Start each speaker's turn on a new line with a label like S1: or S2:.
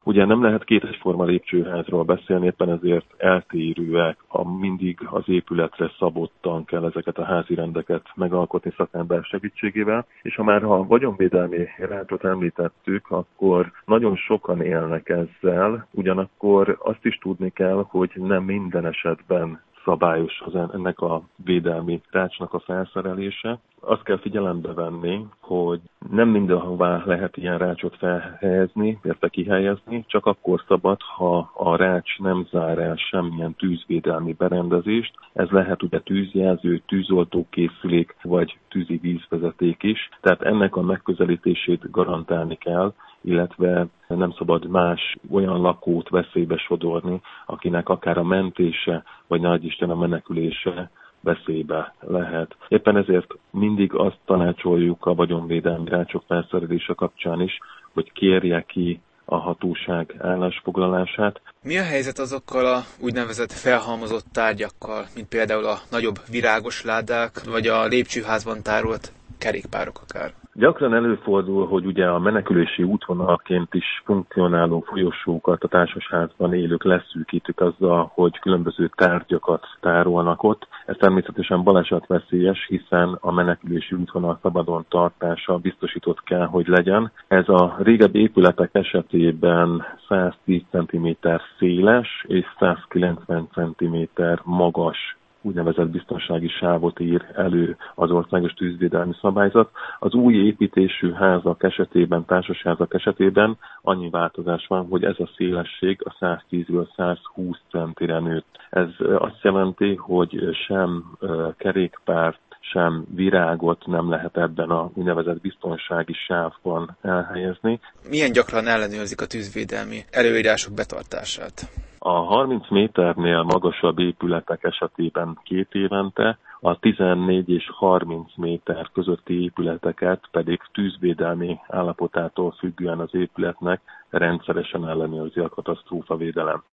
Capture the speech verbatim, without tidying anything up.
S1: Ugye nem lehet két egyforma lépcsőházról beszélni, éppen ezért eltérőek, a mindig az épületre szabottan kell ezeket a házi rendeket megalkotni szakember segítségével, és ha már a vagyonvédelmi rácsot említettük, akkor nagyon sokan élnek ezzel, ugyanakkor azt is tudni kell, hogy nem minden esetben szabályos az ennek a védelmi rácsnak a felszerelése. Azt kell figyelembe venni, hogy nem mindenhová lehet ilyen rácsot felhelyezni, illetve kihelyezni, csak akkor szabad, ha a rács nem zár el semmilyen tűzvédelmi berendezést. Ez lehet ugye tűzjelző, tűzoltókészülék vagy tűzi vízvezeték is. Tehát ennek a megközelítését garantálni kell, illetve nem szabad más olyan lakót veszélybe sodorni, akinek akár a mentése, vagy nagy Isten a menekülése veszélybe lehet. Éppen ezért mindig azt tanácsoljuk a vagyonvédelmi rácsok felszerelése kapcsán is, hogy kérje ki a hatóság állásfoglalását.
S2: Mi a helyzet azokkal a úgynevezett felhalmozott tárgyakkal, mint például a nagyobb virágos ládák, vagy a lépcsőházban tárolt kerékpárok akár?
S1: Gyakran előfordul, hogy ugye a menekülési útvonalként is funkcionáló folyosókat a társasházban élők leszűkítik azzal, hogy különböző tárgyakat tárolnak ott. Ez természetesen balesetveszélyes, hiszen a menekülési útvonal szabadon tartása biztosított kell, hogy legyen. Ez a régebbi épületek esetében száztíz centiméter széles és százkilencven centiméter magas úgynevezett biztonsági sávot ír elő az országos tűzvédelmi szabályzat. Az új építésű házak esetében, társasházak esetében annyi változás van, hogy ez a szélesség a száztízről százhúsz centire nőtt. Ez azt jelenti, hogy sem kerékpárt, sem virágot nem lehet ebben a úgynevezett biztonsági sávban elhelyezni.
S2: Milyen gyakran ellenőrzik a tűzvédelmi előírások betartását?
S1: A harminc méternél magasabb épületek esetében két évente, a tizennégy és harminc méter közötti épületeket pedig tűzvédelmi állapotától függően az épületnek rendszeresen ellenőrzi a katasztrófavédelem.